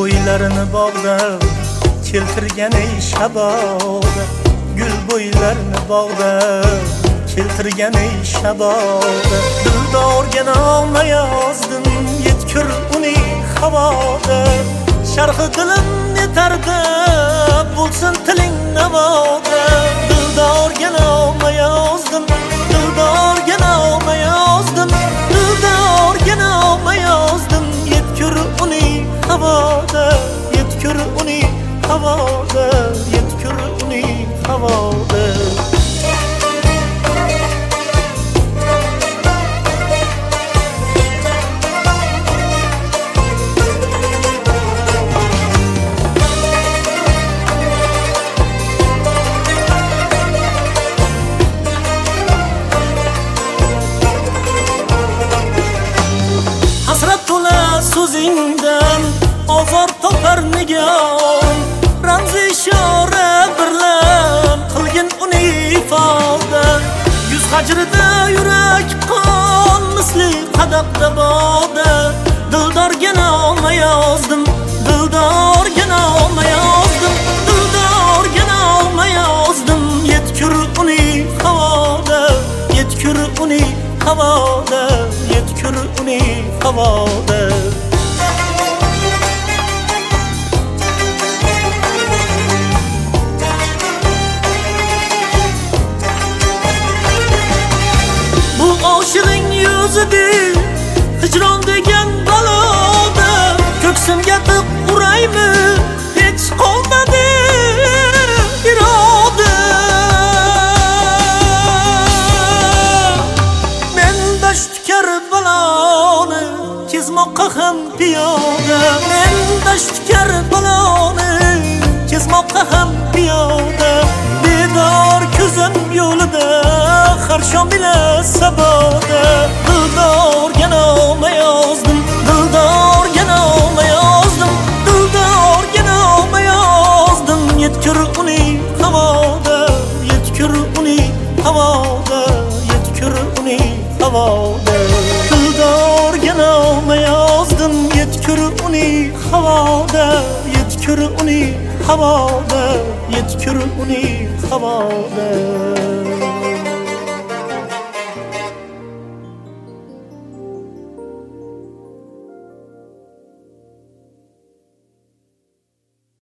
bo'ylarini bog'dan keltirgan ey shaboda, gul bo'ylarini bog'dan keltirgan ey shaboda. Dildorga noma yozdim, yetkur uning havoda. Sharhi dilim netardi, bo'lsin tiling navoda. Dildorga noma yozdim, dildorga noma yozdim, dildorga noma yozdim, yetkur uning havoda, yetkur uning havoda, yetkur uning havoda. Hasrat to'la so'zingdan ozor topar nigam, ramzi ishora birlam qilgin uni ifoda. Yuz hajrida yurak qon misli qadaqda boda. Dildorga noma yozdim, dildorga noma yozdim, dildorga noma yozdim, yetkur uni havoda, yetkur uni havoda, yetkur uni havoda. Bu oshiqning yuzida hijron degan baloda, ko'ksimga tiq uraymi, hech qolmadi iroda. Men dashtkar baloni kezmoqqa ham piyoda, men dashtkar baloni kezmoqqa ham piyoda. Bedor ko'zim yo'lida har shom bila saboda. Dildorga noma yozdim, dildorga noma yozdim, dildorga noma yozdim, yetkur uning havoda, yetkur uning havoda, yetkur uning havoda. Dildorga noma yozdim, yetkur uning havoda, yetkur uning havoda, yetkur uning havoda.